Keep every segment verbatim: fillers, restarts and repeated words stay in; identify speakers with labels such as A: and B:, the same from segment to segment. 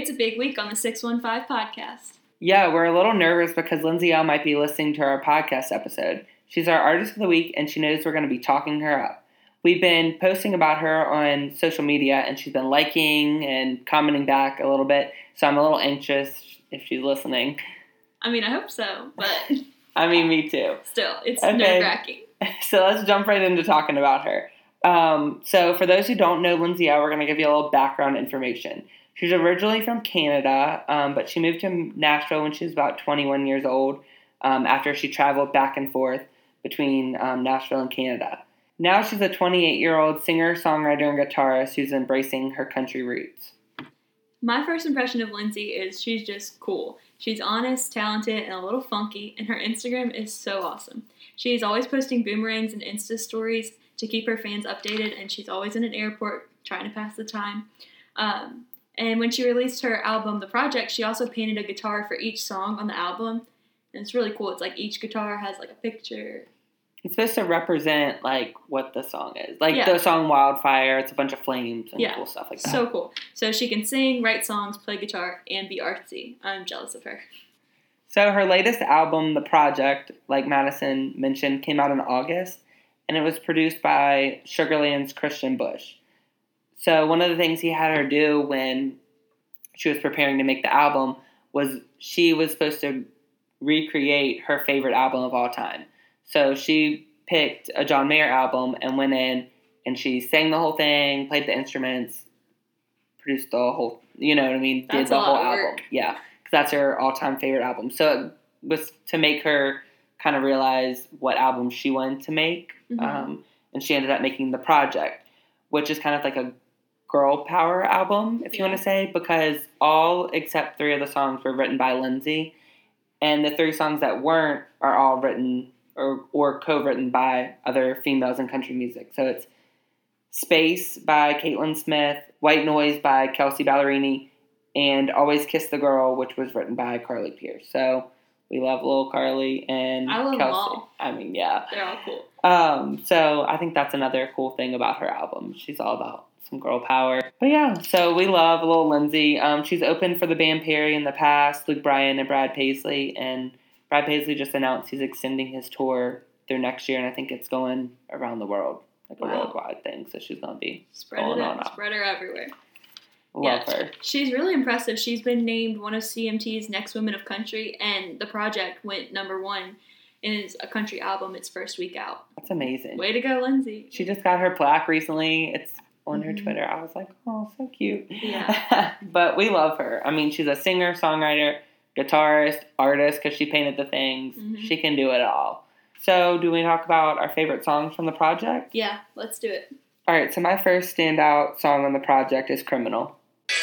A: It's a big week on the six one five podcast.
B: Yeah, we're a little nervous because Lindsay L might be listening to our podcast episode. She's our artist of the week, and she knows we're going to be talking her up. We've been posting about her on social media, and she's been liking and commenting back a little bit, so I'm a little anxious if she's listening.
A: I mean, I hope so, but...
B: I mean, me too.
A: Still, it's
B: okay.
A: nerve-wracking.
B: So let's jump right into talking about her. Um, so for those who don't know Lindsay L, we're going to give you a little background information. She's originally from Canada, um, but she moved to Nashville when she was about twenty-one years old um, after she traveled back and forth between um, Nashville and Canada. Now she's a twenty-eight-year-old singer, songwriter, and guitarist who's embracing her country roots.
A: My first impression of Lindsay is she's just cool. She's honest, talented, and a little funky, and her Instagram is so awesome. She's always posting boomerangs and Insta stories to keep her fans updated, and she's always in an airport trying to pass the time. Um, and when she released her album, The Project, she also painted a guitar for each song on the album, and it's really cool. It's like each guitar has like a picture.
B: It's supposed to represent, like, what the song is. Like,
A: yeah.
B: the song Wildfire, it's a bunch of flames and
A: yeah.
B: cool stuff like that.
A: So cool. So she can sing, write songs, play guitar, and be artsy. I'm jealous of her.
B: So her latest album, The Project, like Madison mentioned, came out in August, and it was produced by Sugarland's Christian Bush. So one of the things he had her do when she was preparing to make the album was she was supposed to recreate her favorite album of all time. So she picked a John Mayer album and went in and she sang the whole thing, played the instruments, produced the whole, you know what I mean?
A: That's
B: did the
A: a lot
B: whole
A: of
B: album.
A: work.
B: Yeah, because that's her all-time favorite album. So it was to make her kind of realize what album she wanted to make.
A: Mm-hmm.
B: Um, and she ended up making The Project, which is kind of like a girl power album, if you
A: yeah.
B: want to say, because all except three of the songs were written by Lindsay. And the three songs that weren't are all written or, or co-written by other females in country music. So it's Space by Caitlin Smith, White Noise by Kelsey Ballerini, and Always Kiss the Girl, which was written by Carly Pierce. So we love little Carly and
A: I love
B: Kelsey.
A: them all.
B: I mean, yeah.
A: They're all cool.
B: Um, so I think that's another cool thing about her album. She's all about some girl power. But yeah, so we love little Lindsay. Um, she's opened for the band Perry in the past, Luke Bryan and Brad Paisley, and Brad Paisley just announced he's extending his tour through next year, and I think it's going around the world, like
A: wow.
B: a worldwide thing. So she's gonna be
A: spread
B: going
A: it
B: on
A: out,
B: out.
A: spread her everywhere.
B: Love
A: yeah,
B: her.
A: She's really impressive. She's been named one of C M T's Next Women of Country, and The Project went number one in his a country album its first week out.
B: That's amazing.
A: Way to go, Lindsay.
B: She just got her plaque recently. It's on
A: mm-hmm.
B: her Twitter. I was like, oh, so cute.
A: Yeah.
B: But we love her. I mean, she's a singer, songwriter, guitarist, artist, because she painted the things.
A: Mm-hmm.
B: She can do it all. So do we talk about our favorite songs from The Project?
A: Yeah, let's do it.
B: All right, so my first standout song on The Project is Criminal.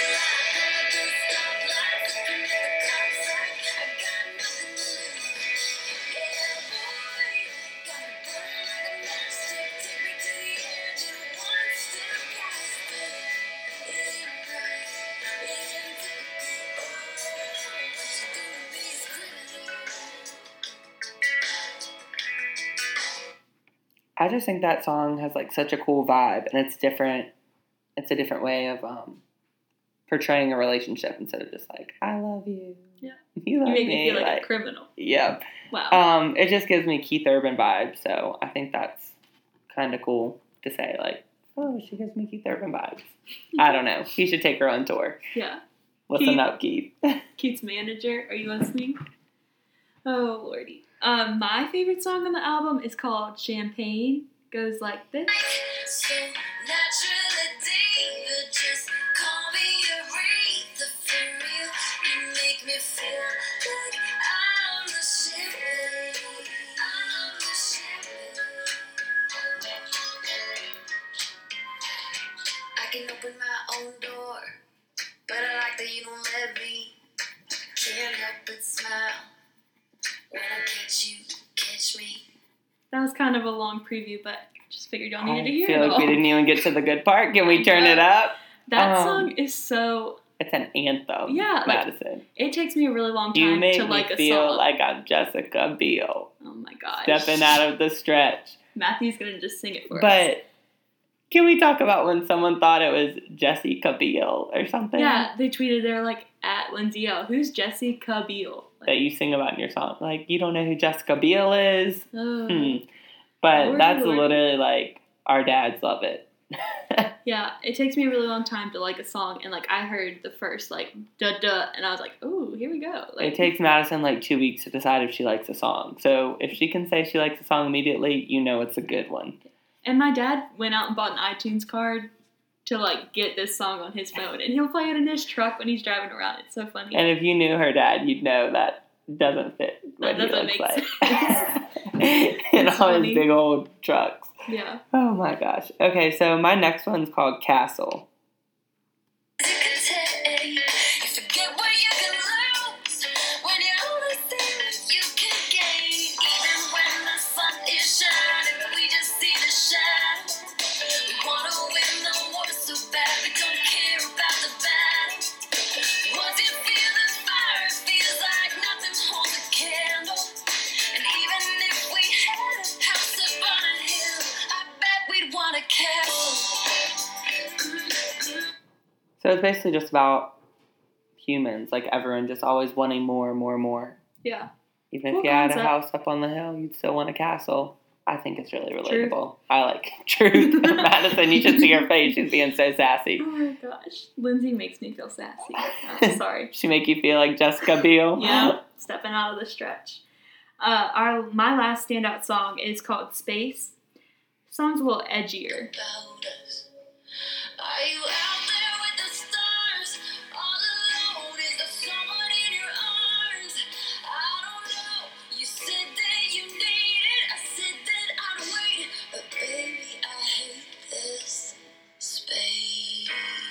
B: I just think that song has like such a cool vibe, and it's different. It's a different way of um, portraying a relationship instead of just like I love you.
A: Yeah,
B: you, love
A: you make
B: me.
A: me feel like,
B: like
A: a criminal.
B: Yep.
A: Wow.
B: Um, it just gives me Keith Urban vibes, so I think that's kind of cool to say. Like, oh, she gives me Keith Urban vibes. I don't know. He should take her on tour.
A: Yeah.
B: Listen
A: Keith,
B: up, Keith.
A: Keith's manager, are you listening? Oh, Lordy. Um, my favorite song on the album is called Champagne. Goes like this.
C: So naturally deep, just call me Aretha for real. You make me feel like I'm the champagne. I'm the champagne. I can open my own door, but I like that you don't let me. Can't help but smile when I catch you, catch me.
A: That was kind of a long preview, but just figured y'all needed to hear
B: I feel
A: it
B: like
A: all.
B: we didn't even get to the good part. Can we turn it up?
A: That
B: um,
A: song is so...
B: It's an anthem,
A: yeah, like,
B: Madison.
A: It takes me a really long
B: You
A: time
B: make
A: to
B: me
A: like a
B: feel
A: song.
B: like I'm Jessica Biel.
A: Oh my gosh.
B: Stepping out of the stretch.
A: Matthew's going to just sing it for us.
B: But Can we talk about when someone thought it was Jessica Biel or something?
A: Yeah, they tweeted, they're like, at Lindsay L, who's Jessica Biel? Like,
B: That you sing about in your song. Like, you don't know who Jessica Biel is?
A: oh.
B: Hmm. But
A: Lordy,
B: that's
A: lordy.
B: literally like, our dads love it.
A: Yeah, it takes me a really long time to like a song, and like I heard the first like duh duh, and I was like, oh, here we go. Like,
B: It takes Madison like two weeks to decide if she likes a song. So if she can say she likes a song immediately, you know it's a good one.
A: And my dad went out and bought an iTunes card to like get this song on his phone, and he'll play it in his truck when he's driving around. It's so funny.
B: And if you knew her dad, you'd know that doesn't fit what
A: That
B: he
A: doesn't
B: looks
A: make
B: like. In
A: It's
B: all
A: funny.
B: his big old trucks.
A: Yeah.
B: Oh my gosh. Okay, so my next one's called Castle.
C: You can take, you forget what you can lose when you only see what you can gain. Even when the sun is shining, we just see the shadow. We wanna win the war so bad, we don't care about the battle. Once you feel the fire, it feels like nothing holds a candle. And even if we had a house up on a hill, I bet we'd want a castle.
B: So it's basically just about humans, like everyone just always wanting more, more, more.
A: Yeah.
B: Even if
A: Cool
B: you had a
A: concept.
B: house up on the hill, you'd still want a castle. I think it's really
A: Truth.
B: relatable. I like truth. Madison, you should see her face. She's being so sassy.
A: Oh my gosh. Lindsay makes me feel sassy. I'm sorry.
B: She make you feel like Jessica Biel.
A: Yeah. Stepping out of the stretch. Uh, our my last standout song is called Space. The song's a little edgier.
C: About us. Are you out there with the stars? All alone? Is there someone in your arms? I don't know. You said that you needed. I said that I'd wait. But baby, I hate this space.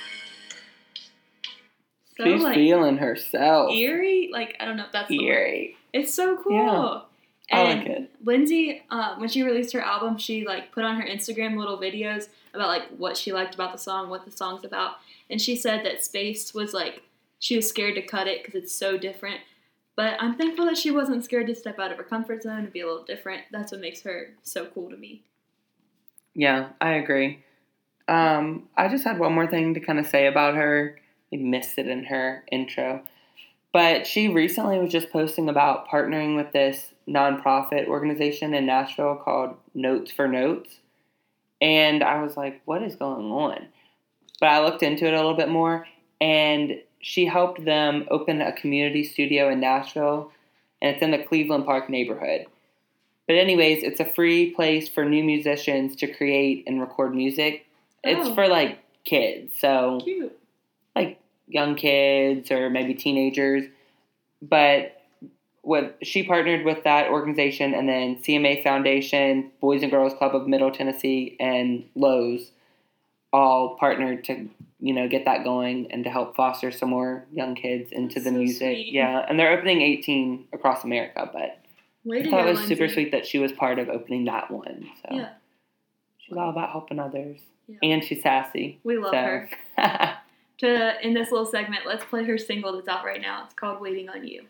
A: So
B: She's
A: like
B: feeling herself.
A: eerie. Like I don't know if that's the word.
B: Eerie.
A: It's so cool.
B: Yeah. I
A: And
B: like it.
A: Lindsay, uh, when she released her album, she like put on her Instagram little videos about like what she liked about the song, what the song's about, and she said that Space was like she was scared to cut it because it's so different. But I'm thankful that she wasn't scared to step out of her comfort zone and be a little different. That's what makes her so cool to me.
B: Yeah, I agree. Um, I just had one more thing to kind of say about her. I missed it in her intro. But she recently was just posting about partnering with this nonprofit organization in Nashville called Notes for Notes. And I was like, what is going on? But I looked into it a little bit more, and she helped them open a community studio in Nashville, and it's in the Cleveland Park neighborhood. But anyways, it's a free place for new musicians to create and record music. It's
A: Oh.
B: for, like, kids, so,
A: Cute.
B: like, young kids or maybe teenagers. But with she partnered with that organization, and then C M A Foundation, Boys and Girls Club of Middle Tennessee, and Lowe's all partnered to, you know, get that going and to help foster some more young kids into
A: That's
B: the
A: so
B: music.
A: sweet.
B: Yeah, and they're opening eighteen across America, but
A: Way
B: I
A: to
B: thought
A: go,
B: it was super
A: Lindsay.
B: sweet that she was part of opening that one. So
A: Yeah.
B: she's all about helping others.
A: Yeah.
B: And she's sassy.
A: We love
B: so.
A: her. To end this little segment, let's play her single that's out right now. It's called Waiting on You.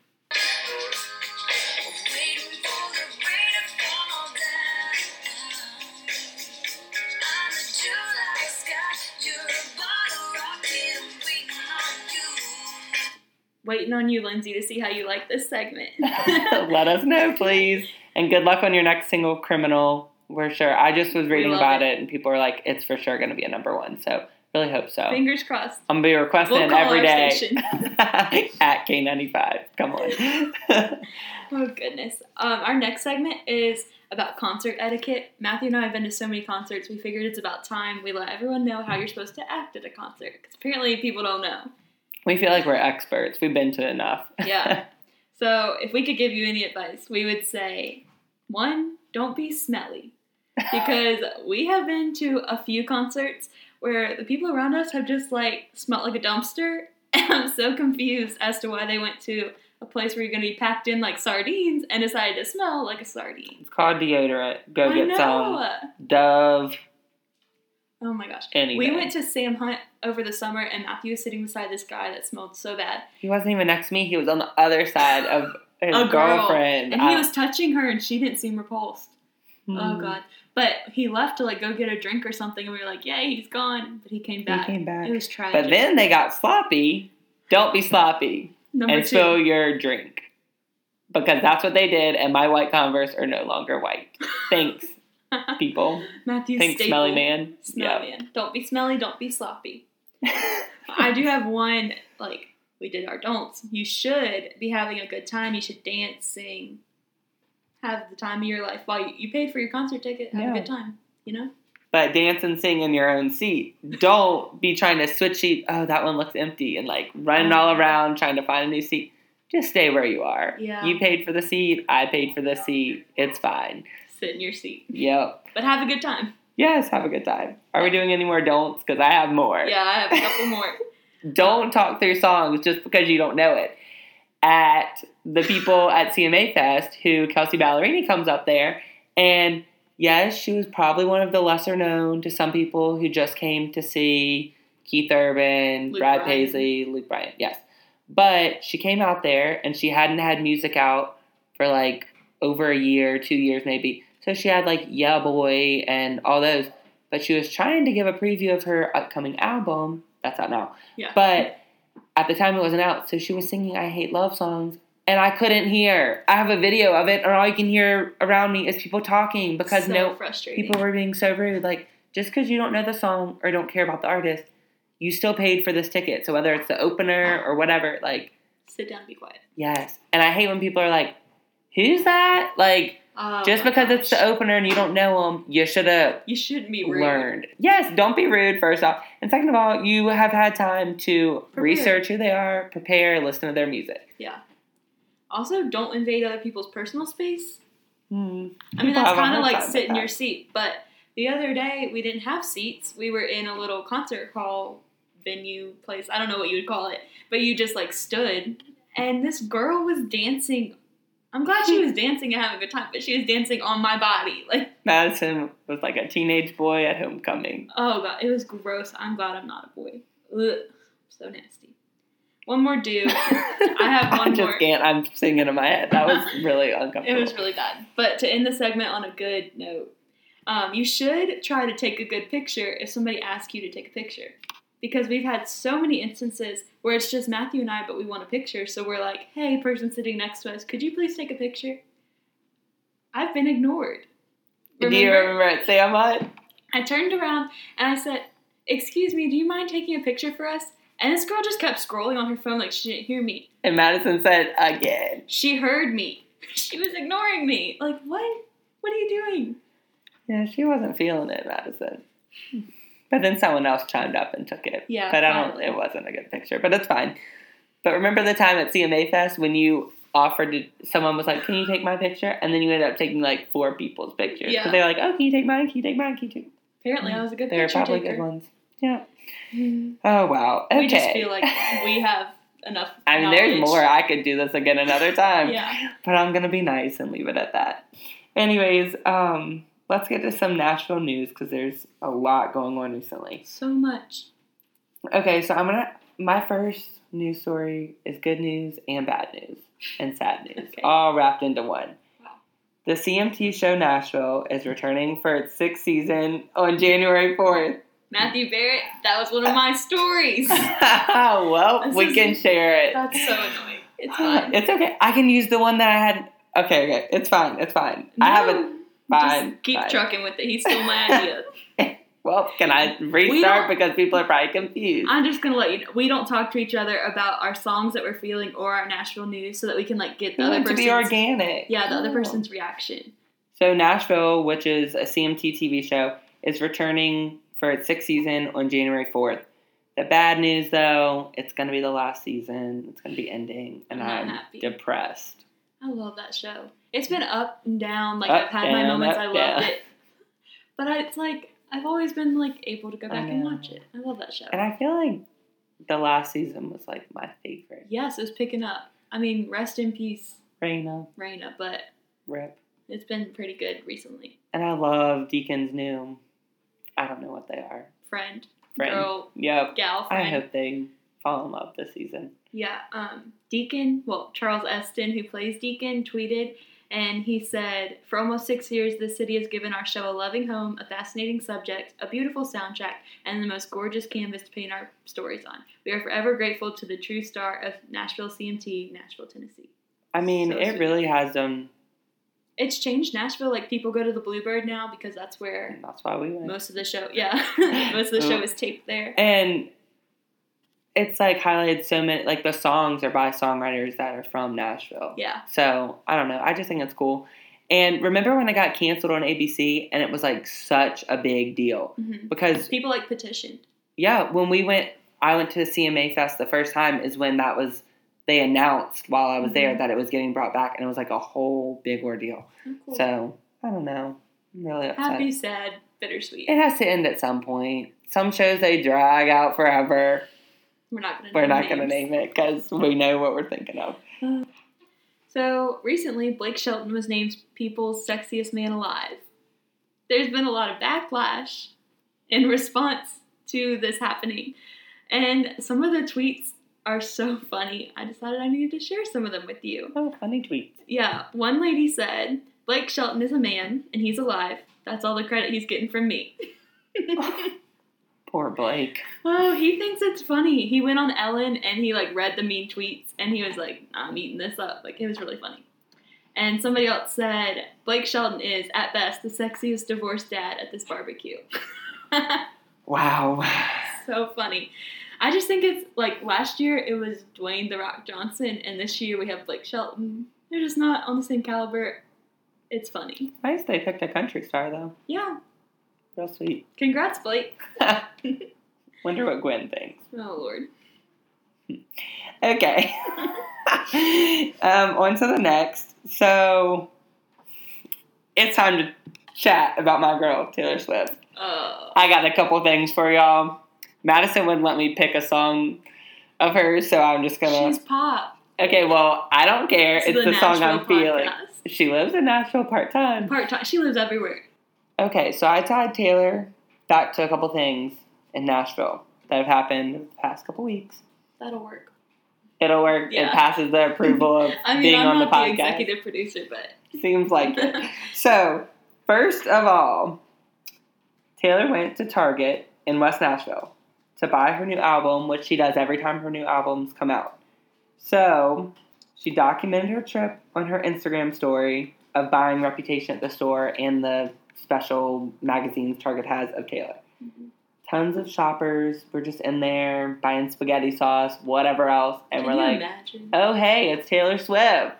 C: Waiting for the rain to fall down. I'm the July sky. You're a bottle rocket. I'm waiting on you.
A: Waiting on you, Lindsay, to see how you like this segment.
B: Let us know, please. And good luck on your next single, Criminal. We're sure. I just was reading
A: love
B: about
A: it.
B: it, and people are like, it's for sure going to be a number one. So really hope so.
A: Fingers crossed.
B: I'm going to be requesting
A: We'll
B: it
A: call
B: every
A: our
B: day.
A: station.
B: At K ninety-five. Come on.
A: Oh, goodness. Um, our next segment is about concert etiquette. Matthew and I have been to so many concerts, we figured it's about time we let everyone know how you're supposed to act at a concert. Because apparently people don't know.
B: We feel like we're experts. We've been to enough.
A: Yeah. So if we could give you any advice, we would say, one, don't be smelly. Because we have been to a few concerts where the people around us have just like smelled like a dumpster. And I'm so confused as to why they went to a place where you're going to be packed in like sardines and decided to smell like a sardine.
B: It's called deodorant. Go
A: I
B: get
A: know.
B: some. Dove.
A: Oh my gosh.
B: Anything.
A: We went to Sam Hunt over the summer, and Matthew was sitting beside this guy that smelled so bad.
B: He wasn't even next to me. He was on the other side of his
A: A girl.
B: girlfriend.
A: And he
B: I-
A: was touching her, and she didn't seem repulsed. Oh, God. But he left to, like, go get a drink or something, and we were like, yay, he's gone. But he came back.
B: He came back.
A: It was tragic.
B: But then they got sloppy. Don't be sloppy.
A: Number
B: and
A: two.
B: spill your drink. Because that's what they did, and my white Converse are no longer white. Thanks, people.
A: Matthew
B: Thanks,
A: Staple.
B: smelly man.
A: Smelly
B: Yep.
A: man. Don't be smelly, don't be sloppy. I do have one, like, we did our don'ts. You should be having a good time. You should dance, sing, have the time of your life while you, you paid for your concert ticket. Have
B: Yeah.
A: a good time, you know?
B: But dance and sing in your own seat. Don't be trying to switch seat. Oh, that one looks empty. And, like, running all around trying to find a new seat. Just stay where you are.
A: Yeah.
B: You paid for the seat. I paid for the seat. It's fine.
A: Sit in your seat.
B: Yep.
A: But have a good time.
B: Yes, have a good time. Are we doing any more don'ts? Because I have more.
A: Yeah, I have a couple more.
B: Don't talk through songs just because you don't know it. At the people at C M A Fest, who Kelsey Ballerini comes up there, and yes, she was probably one of the lesser known to some people who just came to see Keith Urban,
A: Luke
B: Brad
A: Bryan.
B: Paisley, Luke Bryan, yes. But she came out there, and she hadn't had music out for like over a year, two years maybe. So she had like Yeah Boy and all those. But she was trying to give a preview of her upcoming album. That's out now.
A: Yeah.
B: But at the time it wasn't out, so she was singing I Hate Love Songs, and I couldn't hear. I have a video of it, and all you can hear around me is people talking because
A: so
B: no
A: frustrating.
B: people were being so rude. Like, just because you don't know the song or don't care about the artist, you still paid for this ticket. So whether it's the opener or whatever, like,
A: Sit down and be quiet.
B: yes. And I hate when people are like, who's that? Like,
A: Oh,
B: just
A: my
B: because
A: gosh.
B: it's the opener and you don't know them, you should have
A: You shouldn't be rude.
B: learned. Yes, don't be rude, first off. And second of all, you have had time to
A: Prepare.
B: research who they are, prepare, listen to their music.
A: Yeah. Also, don't invade other people's personal space.
B: Hmm.
A: I mean,
B: People
A: that's
B: have a
A: kind of
B: hard
A: like
B: time with
A: sit in
B: that.
A: your seat. But the other day, we didn't have seats. We were in a little concert hall venue place. I don't know what you would call it. But you just, like, stood. And this girl was dancing. I'm glad she was dancing and having a good time. But she was dancing on my body. Like,
B: Madison was like a teenage boy at homecoming.
A: oh, God. It was gross. I'm glad I'm not a boy. Ugh. So nasty. One more do. I have one
B: I just
A: more.
B: can't. I'm singing in my head. That was really uncomfortable.
A: It was really bad. But to end the segment on a good note, um, you should try to take a good picture if somebody asks you to take a picture. Because we've had so many instances where it's just Matthew and I, but we want a picture. So we're like, hey, person sitting next to us, could you please take a picture? I've been ignored.
B: Do you remember at Sam Hut?
A: I turned around and I said, excuse me, do you mind taking a picture for us? And this girl just kept scrolling on her phone like she didn't hear me.
B: And Madison said, again.
A: She heard me. She was ignoring me. Like, what? What are you doing?
B: Yeah, she wasn't feeling it, Madison. But then someone else chimed up and took it.
A: Yeah,
B: But I don't,
A: finally.
B: it wasn't a good picture. But it's fine. But remember the time at C M A Fest when you offered to, someone was like, can you take my picture? And then you ended up taking like four people's pictures.
A: Yeah.
B: Because they're like, oh, can you take mine? Can you take mine? Can you take
A: Apparently, I was a good
B: They were
A: picture
B: probably
A: taker.
B: good ones. Yeah.
A: Mm.
B: Oh, wow. Okay.
A: We just feel like we have enough
B: I mean, there's
A: knowledge.
B: more. I could do this again another time.
A: Yeah.
B: But I'm going to be nice and leave it at that. Anyways, um, let's get to some Nashville news because there's a lot going on recently.
A: So much.
B: Okay, so I'm going to, my first news story is good news and bad news and sad news,
A: Okay.
B: all wrapped into one.
A: Wow.
B: The C M T show Nashville is returning for its sixth season on January fourth.
A: Matthew Barrett, that was one of my stories.
B: Well,
A: This
B: we
A: is-
B: can share it.
A: That's so annoying. It's fine.
B: It's okay. I can use the one that I had. Okay, okay. It's fine. It's fine. I have a.
A: No,
B: Fine.
A: Just keep
B: fine.
A: trucking with it. He stole my idea.
B: Well, can I
A: don't-
B: restart because people are probably confused?
A: I'm just gonna let you know. We don't talk to each other about our songs that we're feeling or our Nashville news so that we can like get the
B: We
A: other
B: want to
A: person's
B: be organic.
A: yeah the other
B: Oh.
A: person's reaction.
B: So Nashville, which is a C M T T V show, is returning for its sixth season on January fourth. The bad news, though, it's going to be the last season. It's going to be ending, and
A: I'm not
B: I'm
A: happy.
B: depressed.
A: I love that show. It's been up and down. Like
B: Up,
A: I've had my
B: down,
A: moments.
B: up,
A: I loved
B: down.
A: it, but I, it's like I've always been like able to go
B: I
A: back and
B: know.
A: watch it. I love that show.
B: And I feel like the last season was like my favorite.
A: Yes, it was picking up. I mean, rest in peace,
B: Raina,
A: Raina. But
B: rip.
A: it's been pretty good recently.
B: And I love Deacon's new, I don't know what they are.
A: Friend,
B: Friend.
A: girl,
B: Yep.
A: gal,
B: I
A: friend.
B: hope they fall in love this season.
A: Yeah, um, Deacon, well, Charles Eston, who plays Deacon, tweeted And he said, for almost six years, this city has given our show a loving home, a fascinating subject, a beautiful soundtrack, and the most gorgeous canvas to paint our stories on. We are forever grateful to the true star of Nashville C M T, Nashville, Tennessee.
B: I mean,
A: So
B: it
A: sweet.
B: really has done.
A: It's changed Nashville. Like, people go to the Bluebird now because that's where
B: That's why we went.
A: most of the show, yeah, most of the show is taped there.
B: And it's like highlighted so many, like the songs are by songwriters that are from Nashville.
A: Yeah.
B: So, I don't know. I just think it's cool. And remember when it got canceled on A B C and it was like such a big deal?
A: Mm-hmm.
B: Because,
A: People, like, petitioned.
B: yeah, when we went, I went to C M A Fest the first time is when that was, they announced while I was
A: Mhm.
B: there that it was getting brought back and it was like a whole big ordeal.
A: Oh, cool.
B: So, I don't know. I'm really upset.
A: Happy, sad, bittersweet.
B: It has to end at some point. Some shows they drag out forever.
A: We're not going to
B: We're not going to name it because we know what we're thinking of.
A: So, recently, Blake Shelton was named People's Sexiest Man Alive. There's been a lot of backlash in response to this happening. And some of the tweets are so funny. I decided I needed to share some of them with you.
B: Oh, funny tweets.
A: Yeah, one lady said, Blake Shelton is a man, and he's alive. That's all the credit he's getting from me.
B: Poor Blake.
A: Oh, he thinks it's funny. He went on Ellen and he like read the mean tweets and he was like, I'm eating this up. Like, it was really funny. And somebody else said, Blake Shelton is, at best, the sexiest divorced dad at this barbecue.
B: Wow.
A: So funny. I just think it's like last year it was Dwayne The Rock Johnson and this year we have Blake Shelton. They're just not on the same caliber. It's funny.
B: Nice they picked a country star, though.
A: Yeah.
B: Real sweet.
A: Congrats, Blake.
B: Wonder what Gwen thinks.
A: Oh, Lord.
B: Okay. um, on to the next. So, it's time to chat about my girl, Taylor Swift.
A: Oh.
B: I got a couple things for y'all. Madison wouldn't let me pick a song of hers, so I'm just gonna...
A: She's pop.
B: Okay, well, I don't care.
A: It's
B: It's,
A: the
B: the song
A: Nashville
B: I'm feeling.
A: podcast.
B: She lives in Nashville part-time.
A: Part-time. She lives everywhere.
B: Okay, so I tied Taylor back to a couple things in Nashville that have happened the past couple weeks.
A: That'll work.
B: It'll work.
A: Yeah.
B: It passes the approval of
A: I mean,
B: being
A: I'm
B: on the
A: not the,
B: podcast.
A: executive producer, but...
B: Seems like it. So, first of all, Taylor went to Target in West Nashville to buy her new album, which she does every time her new albums come out. So, she documented her trip on her Instagram story of buying Reputation at the store and the special magazines Target has of Taylor.
A: Mm-hmm.
B: Tons of shoppers were just in there buying spaghetti sauce, whatever else, and
A: Can
B: we're
A: you
B: like,
A: imagine?
B: oh, hey, it's Taylor Swift.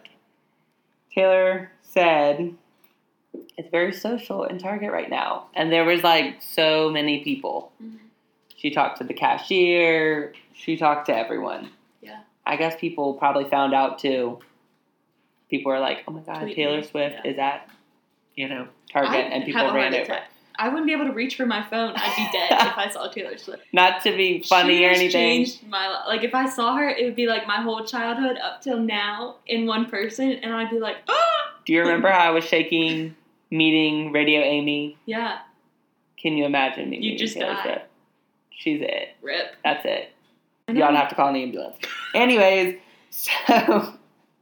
B: Taylor said it's very social in Target right now. And there was like so many people.
A: Mhm.
B: She talked to the cashier. She talked to everyone.
A: Yeah.
B: I guess people probably found out too. People were like, oh my God,
A: Tweet
B: Taylor
A: me.
B: Swift
A: Yeah.
B: is at, you know, Target.
A: I'd
B: and people
A: have a
B: ran
A: heart
B: over.
A: attack. I wouldn't be able to reach for my phone. I'd be dead if I saw Taylor Swift.
B: Not to be funny
A: she
B: or
A: has
B: anything.
A: changed my life. Like, if I saw her, it would be like my whole childhood up till now in one person, and I'd be like, ah!
B: Do you remember how I was shaking meeting Radio Amy?
A: Yeah,
B: Can you imagine me
A: You
B: meeting
A: just
B: Taylor
A: died.
B: Swift? She's it.
A: rip.
B: That's it.
A: I know.
B: Y'all have to call an ambulance. Anyways, so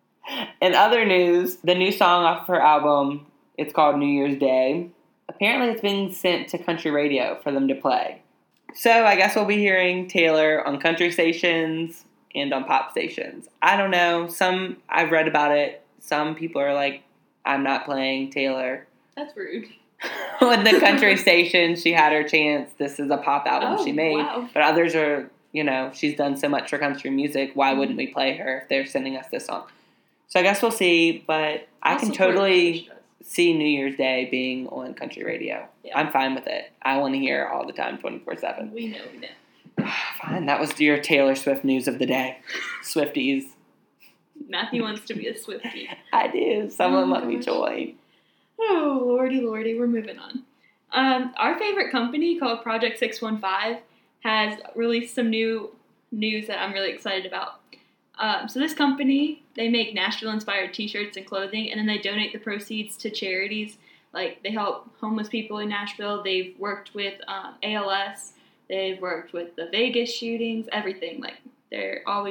B: in other news, the new song off of her album, it's called New Year's Day. Apparently it's being sent to country radio for them to play. So I guess we'll be hearing Taylor on country stations and on pop stations. I don't know. Some, I've read about it. Some people are like, I'm not playing Taylor.
A: That's rude.
B: On the country station, she had her chance. This is a pop album
A: Oh,
B: she made.
A: wow.
B: But others are, you know, she's done so much for country music. Why wouldn't we play her if they're sending us this song? So I guess we'll see. But I
A: I'll
B: can
A: support
B: totally
A: Taylor Swift.
B: see New Year's Day being on country radio.
A: Yeah.
B: I'm fine with it. I want to hear it all the time, twenty-four seven.
A: We know, we know.
B: Fine. That was your Taylor Swift news of the day. Swifties.
A: Matthew wants to be a Swiftie.
B: I do. Someone
A: Oh,
B: let me
A: gosh.
B: join.
A: Oh, lordy, lordy, we're moving on. Um, our favorite company called Project six one five has released some new news that I'm really excited about. Um, so this company, they make Nashville-inspired t-shirts and clothing, and then they donate the proceeds to charities. Like, they help homeless people in Nashville. They've worked with um, A L S. They've worked with the Vegas shootings, everything. Like, they're always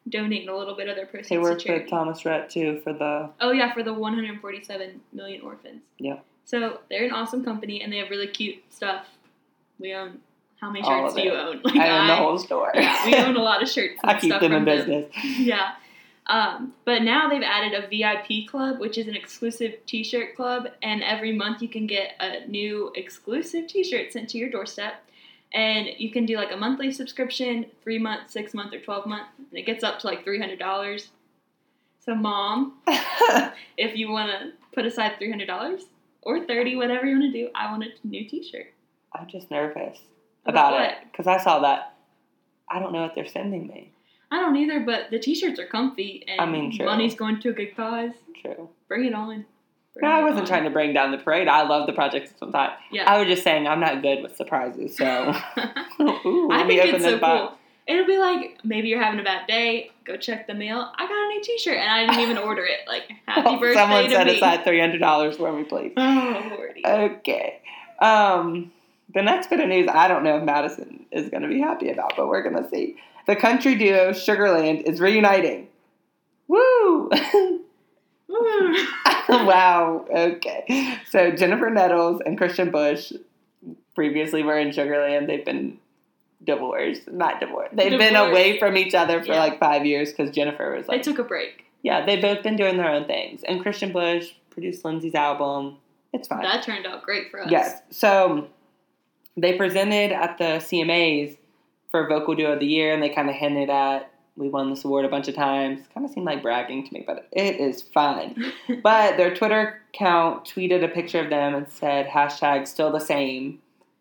A: donating a little bit of their proceeds
B: They
A: to
B: worked
A: charity.
B: with Thomas Rhett, too, for the...
A: Oh, yeah, for the one hundred forty-seven million orphans.
B: Yeah.
A: So they're an awesome company, and they have really cute stuff. We own... How many
B: All
A: shirts
B: of
A: do you
B: it.
A: own? Like,
B: I own the whole store.
A: Yeah, we own a lot of shirts and
B: I keep
A: stuff
B: them in
A: from
B: business.
A: Yeah. Um, but now they've added a V I P club, which is an exclusive t-shirt club, and every month you can get a new exclusive t-shirt sent to your doorstep. And you can do like a monthly subscription, three month, six month, or twelve month, and it gets up to like three hundred dollars. So, Mom, if you want to put aside three hundred dollars or thirty, whatever you want to do, I want a new t-shirt.
B: I'm just nervous
A: About
B: about,
A: what?
B: it because I saw that. I don't know what they're sending me.
A: I don't either, but the t-shirts are comfy, and
B: I mean, true.
A: money's going to a good cause.
B: True.
A: Bring it on. Bring
B: No, I
A: it
B: wasn't
A: on.
B: trying to bring down the parade. I love the project sometimes.
A: Yeah.
B: I was just saying I'm not good with surprises, so. Ooh,
A: I
B: let me
A: think
B: open
A: it's
B: this
A: so
B: box.
A: cool. It'll be like, maybe you're having a bad day, go check the mail. I got a new t-shirt, and I didn't even order it. Like, happy
B: Well,
A: birthday
B: someone
A: to
B: set
A: me.
B: aside three hundred dollars for me, please.
A: Oh, Lordy.
B: Okay. Um, the next bit of news, I don't know if Madison is going to be happy about, but we're going to see. The country duo Sugarland is reuniting. Woo! Wow. Okay. So Jennifer Nettles and Christian Bush previously were in Sugarland. They've been divorced. Not divorced. They've been
A: Divorced.
B: away from each other for
A: Yeah.
B: like five years because Jennifer was
A: They
B: like...
A: took a break.
B: Yeah, they've both been doing their own things. And Christian Bush produced Lindsay's album. It's fine.
A: That turned out great for us.
B: Yes. So they presented at the C M As for Vocal Duo of the Year, and they kind of hinted at, we won this award a bunch of times. Kind of seemed like bragging to me, but it is fine. But their Twitter account tweeted a picture of them and said, hashtag still the same.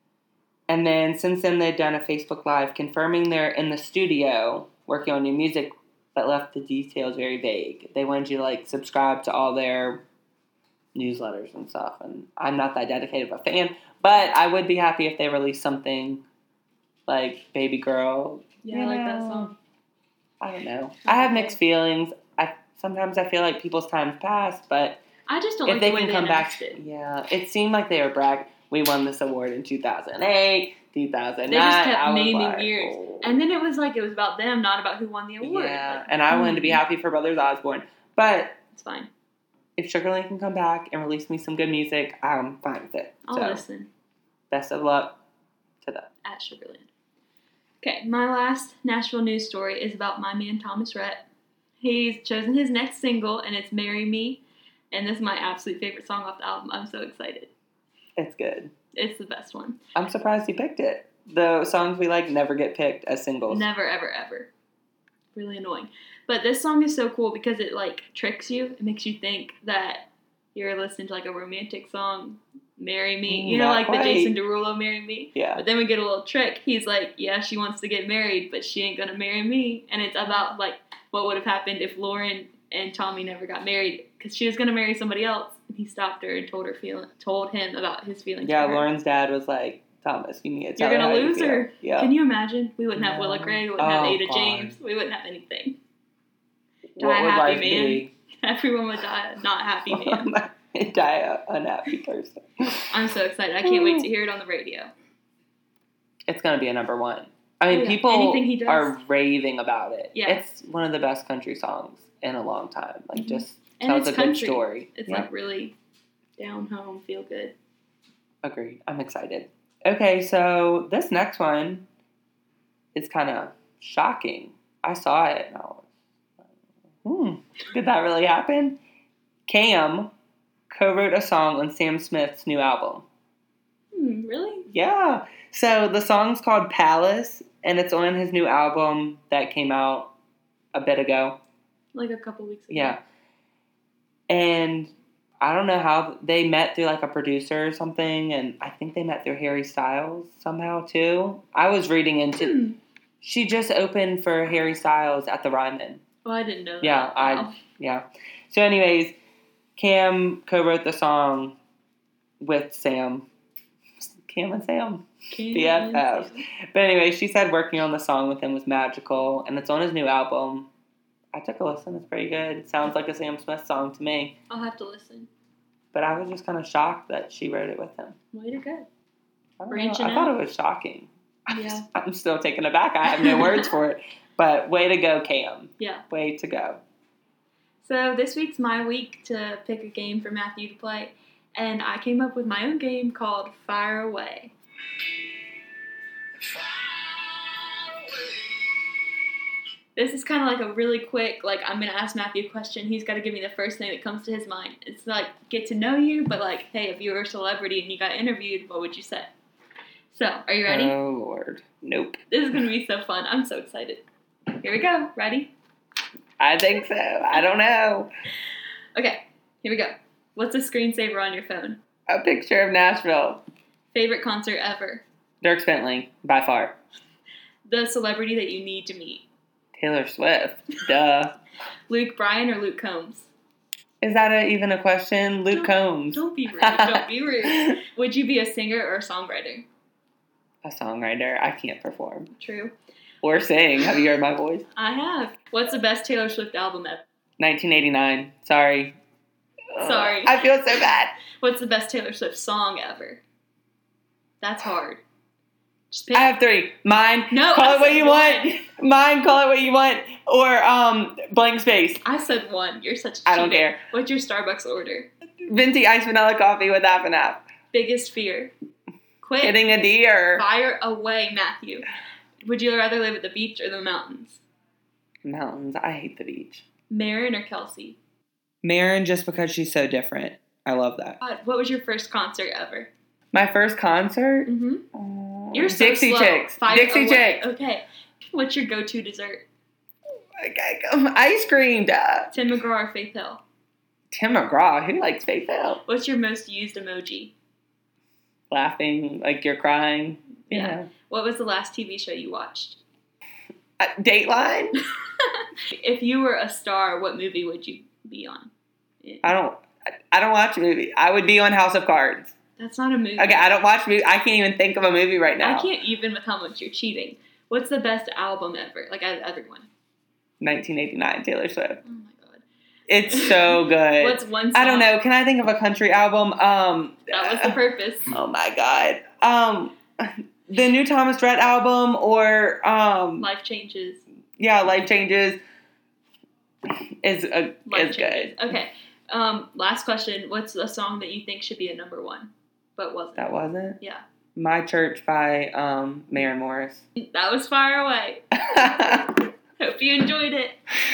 B: And then since then, they've done a Facebook Live confirming they're in the studio working on new music, but left the details very vague. They wanted you to, like, subscribe to all their newsletters and stuff. And I'm not that dedicated of a fan, but I would be happy if they released something like Baby Girl.
A: Yeah,
B: You
A: I like that
B: know,
A: song.
B: I don't know. I have mixed feelings. I sometimes I feel like people's time's passed, but
A: I just don't
B: if
A: like
B: they
A: the way
B: can
A: they
B: come back,
A: announced it.
B: yeah, it seemed like they were bragging. We won this award in two thousand eight, two thousand nine.
A: They just kept
B: I was
A: naming
B: like,
A: years.
B: oh.
A: And then it was like it was about them, not about who won the award.
B: Yeah,
A: Like,
B: and I wanted to be
A: hmm,
B: happy for Brothers Osborne, but
A: It's fine.
B: if Sugarland can come back and release me some good music, I'm fine with it.
A: I'll
B: so,
A: listen
B: best of luck to them.
A: at Sugarland. Okay, my last Nashville news story is about my man Thomas Rhett. He's chosen his next single, and it's "Marry Me," and this is my absolute favorite song off the album. I'm so excited.
B: It's good.
A: It's the best one.
B: I'm surprised he picked it. The songs we like never get picked as singles.
A: Never, ever, ever. Really annoying. But this song is so cool because it, like, tricks you. It makes you think that you're listening to, like, a romantic song, "Marry Me." You know,
B: Not
A: like
B: quite.
A: the Jason Derulo "Marry Me."
B: Yeah.
A: But then we get a little trick. He's like, yeah, she wants to get married, but she ain't gonna marry me. And it's about, like, what would have happened if Lauren and Tommy never got married. Because she was gonna marry somebody else. And he stopped her and told her feel, told him about his feelings
B: Yeah,
A: for her.
B: Lauren's dad was like, Thomas, you need to tell
A: You're
B: her
A: gonna
B: how you
A: lose
B: feel."
A: her.
B: Yeah.
A: Can you imagine? We wouldn't have
B: No.
A: Willa Gray. We wouldn't have
B: Oh,
A: Ada
B: God.
A: James. We wouldn't have anything.
B: What
A: Die
B: would
A: happy,
B: life
A: man.
B: be?
A: Everyone would die a not happy man.
B: Die a unhappy person.
A: I'm so excited. I can't wait to hear it on the radio.
B: It's gonna be a number one. I mean,
A: Oh, yeah.
B: people
A: Anything he does.
B: are raving about it.
A: Yeah.
B: It's one of the best country songs in a long time. Like,
A: Mhm.
B: just
A: And
B: tells
A: it's
B: a
A: country.
B: good story.
A: It's
B: Yeah.
A: like really down home, feel good.
B: Agreed. I'm excited. Okay, so this next one is kind of shocking. I saw it and I was, hmm, did that really happen? Cam co-wrote a song on Sam Smith's new album.
A: Hmm, really?
B: Yeah. So the song's called Palace, and it's on his new album that came out a bit ago.
A: Like a couple weeks ago.
B: Yeah. And I don't know how they met through like a producer or something, and I think they met through Harry Styles somehow too. I was reading into
A: Hmm.
B: she just opened for Harry Styles at the Ryman.
A: Oh, I didn't know that.
B: Yeah, I
A: Wow.
B: yeah. So anyways, Cam co-wrote the song with Sam. Cam and Sam.
A: Can't
B: B F Fs.
A: see.
B: But anyway, she said working on the song with him was magical, and it's on his new album. I took a listen. It's pretty good. It sounds like a Sam Smith song to me.
A: I'll have to listen.
B: But I was just kind of shocked that she wrote it with him.
A: Way to go.
B: I, don't know.
A: Branching
B: I thought
A: out.
B: it was shocking.
A: Yeah.
B: I'm still taken aback. I have no words for it. But way to go, Cam.
A: Yeah.
B: Way to go.
A: So this week's my week to pick a game for Matthew to play, and I came up with my own game called Fire Away. This is kind of like a really quick, like, I'm going to ask Matthew a question. He's got to give me the first thing that comes to his mind. It's like, get to know you, but like, hey, if you were a celebrity and you got interviewed, what would you say? So, are you ready?
B: Oh, Lord. Nope.
A: This is going to be so fun. I'm so excited. Here we go. Ready?
B: I think so. I don't know.
A: Okay, here we go. What's a screensaver on your phone?
B: A picture of Nashville.
A: Favorite concert ever?
B: Dirk Bentley, by far.
A: The celebrity that you need to meet?
B: Taylor Swift. Duh.
A: Luke Bryan or Luke Combs?
B: Is that a, even a question? Luke
A: Don't-
B: Combs.
A: Don't be rude. Don't be rude. Would you be a singer or a songwriter?
B: A songwriter. I can't perform.
A: True.
B: Or sing. Have you heard my voice?
A: I have. What's the best Taylor Swift album ever?
B: nineteen eighty-nine. Sorry.
A: Sorry.
B: Ugh, I feel so bad.
A: What's the best Taylor Swift song ever? That's hard. Just pick.
B: I have three. Mine.
A: No,
B: Call
A: I
B: it what
A: said
B: you
A: one.
B: want. Mine. Call it what you want. Or um, blank space.
A: I said one. You're such a
B: I don't
A: cheater.
B: care.
A: What's your Starbucks order?
B: Venti iced vanilla coffee with half and half.
A: Biggest fear? Quit.
B: Hitting a deer.
A: Fire away, Matthew. Would you rather live at the beach or the mountains?
B: Mountains. I hate the beach.
A: Marin or Kelsey?
B: Marin, just because she's so different. I love that.
A: God, what was your first concert ever?
B: My first concert?
A: Mm-hmm.
B: Uh,
A: You're so
B: Dixie
A: slow.
B: Chicks.
A: Fire
B: Dixie
A: away.
B: Chicks.
A: Okay. What's your go-to dessert?
B: Okay, go. Ice cream, duh.
A: Tim McGraw or Faith Hill?
B: Tim McGraw. Who likes Faith Hill?
A: What's your most used emoji?
B: Laughing like you're crying. You
A: Yeah.
B: know.
A: What was the last T V show you watched?
B: Uh, Dateline?
A: If you were a star, what movie would you be on?
B: I don't. I don't watch movies. I would be on House of Cards.
A: That's not a movie.
B: Okay, I don't watch movies. I can't even think of a movie right now.
A: I can't even with how much you're cheating. What's the best album ever? Like out of everyone.
B: nineteen eighty-nine, Taylor Swift.
A: Oh my god.
B: It's so good.
A: What's one song?
B: I don't know. Can I think of a country album? Um,
A: That was the purpose.
B: Oh my god. Um, the new Thomas Rhett album, or um,
A: Life Changes.
B: yeah, Life Changes is a
A: Life
B: is
A: Changes.
B: good.
A: Okay. Um, last question. What's a song that you think should be a number one, but wasn't?
B: That wasn't
A: Yeah.
B: My Church by um Maren Morris.
A: That was Far Away. Hope you enjoyed it.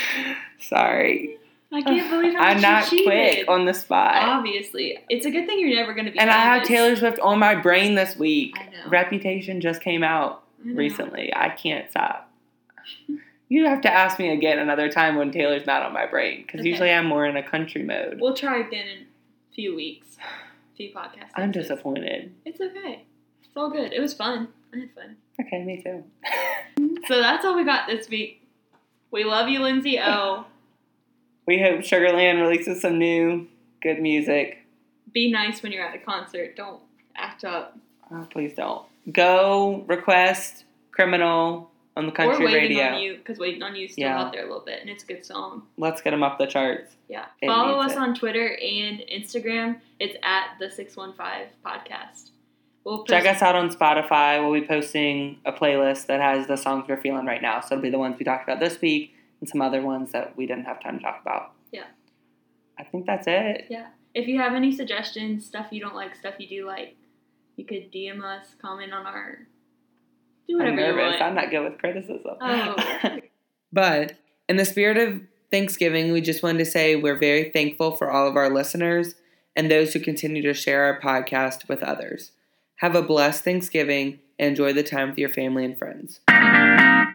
B: Sorry,
A: I can't believe how much
B: I'm not
A: you cheated.
B: quick on the spot.
A: Obviously. It's a good thing you're never going to be
B: And I have
A: famous.
B: Taylor Swift on my brain this week.
A: I know.
B: Reputation just came out
A: I know.
B: recently. I can't stop. You have to ask me again another time when Taylor's not on my brain, because
A: Okay.
B: usually I'm more in a country mode.
A: We'll try again in a few weeks. A few podcasts.
B: I'm
A: episodes.
B: disappointed.
A: It's okay. It's all good. It was fun. I had fun.
B: Okay, me too.
A: So that's all we got this week. We love you, Lindsay O.
B: We hope Sugarland releases some new good music.
A: Be nice when you're at a concert. Don't act up.
B: Oh, please don't. Go request Criminal on the country
A: or Waiting
B: radio.
A: on You, because Waiting on You is still
B: Yeah.
A: out there a little bit, and it's a good song.
B: Let's get them up the charts.
A: Yeah.
B: It
A: Follow
B: needs
A: us
B: it.
A: on Twitter and Instagram. It's at the six one five podcast. We'll post-
B: Check us out on Spotify. We'll be posting a playlist that has the songs we're feeling right now. So it'll be the ones we talked about this week and some other ones that we didn't have time to talk about.
A: Yeah.
B: I think that's it.
A: Yeah. If you have any suggestions, stuff you don't like, stuff you do like, you could D M us, comment on our... Do whatever
B: I'm
A: you
B: nervous.
A: want.
B: I'm not good with criticism.
A: Oh.
B: But in the spirit of Thanksgiving, we just wanted to say we're very thankful for all of our listeners and those who continue to share our podcast with others. Have a blessed Thanksgiving and enjoy the time with your family and friends.